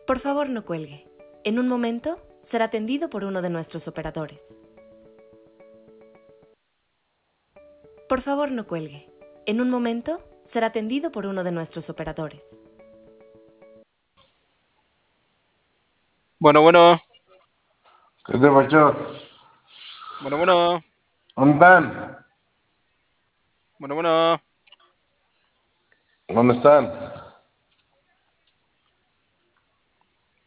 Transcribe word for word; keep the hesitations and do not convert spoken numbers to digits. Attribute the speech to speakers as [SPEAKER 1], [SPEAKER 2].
[SPEAKER 1] Por favor, no cuelgue. En un momento será atendido por uno de nuestros operadores. Por favor, no cuelgue. En un momento será atendido por uno de nuestros operadores.
[SPEAKER 2] Bueno, bueno,
[SPEAKER 3] ¿Qué te pasó?
[SPEAKER 2] bueno, bueno,
[SPEAKER 3] ¿Dónde están?
[SPEAKER 2] bueno, bueno.
[SPEAKER 3] ¿Dónde están?